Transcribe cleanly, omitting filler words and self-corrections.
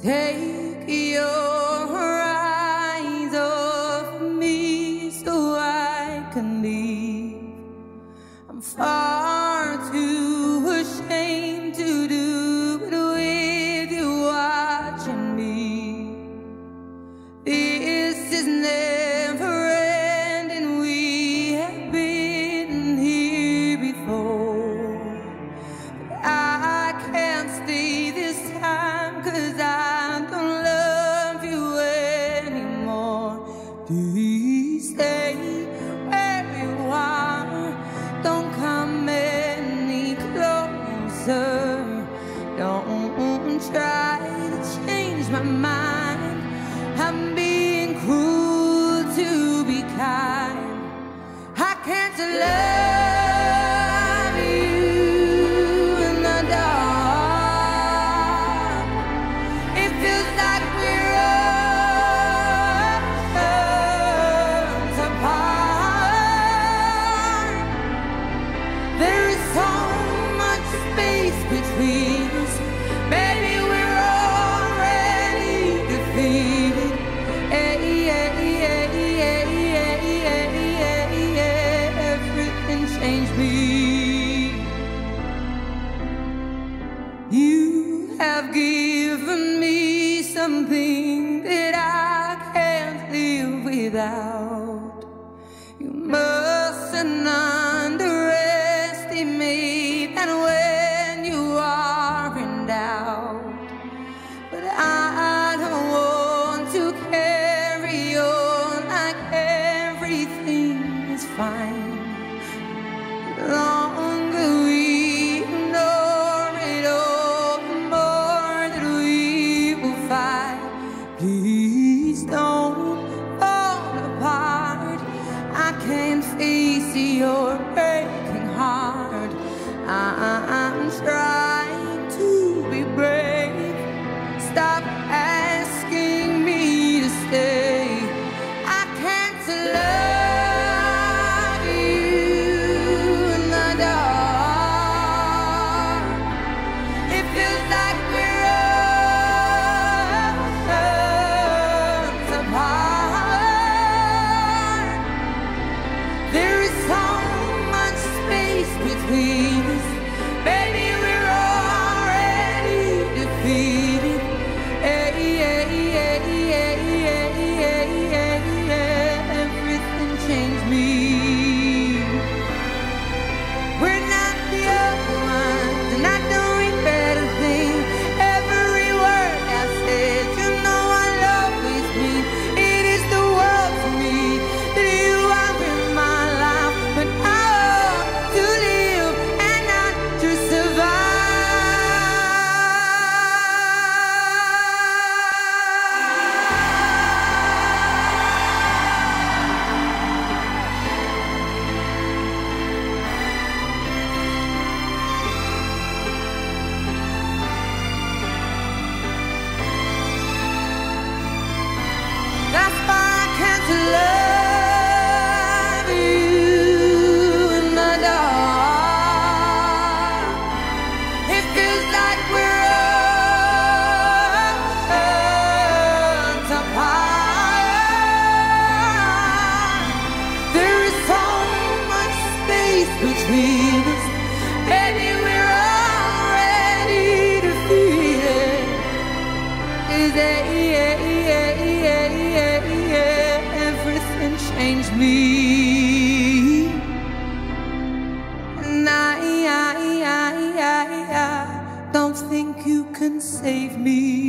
Take your eyes off me so I can leave. I'm far too ashamed to do it with you watching me. This is never ending. We have been here before. But I can't stay this time 'cause I don't love you anymore. Please stay where you are. Don't come any closer. Don't try to change my mind. I'm being cruel to be kind. I can't love you in the dark. It feels like we're oceans apart. There is so much space between us. Baby, we're already defeated. Everything changed me. You have given me something that I can't live without. You mustn't underestimate that when you are in doubt. But I don't want to carry on like everything is fine. The longer we ignore it all, the more that we will fight. Please don't fall apart. I can't face your breaking heart. I'm trying to be brave. Stop asking me to stay. I can't love you in the dark. It feels like we're oceans apart. There is so much space between us. Baby, we're already defeated. Everything changed me. We're not the other ones, and I don't regret a thing. Every word I said, you know I'll always mean. It is the world to me that you are in my life, but I want to live and not to survive. That's why I can't love you in the dark. It feels like we're oceans apart. There is so much space between us. Baby, we're already defeated. Everything changed me. And I don't think you can save me.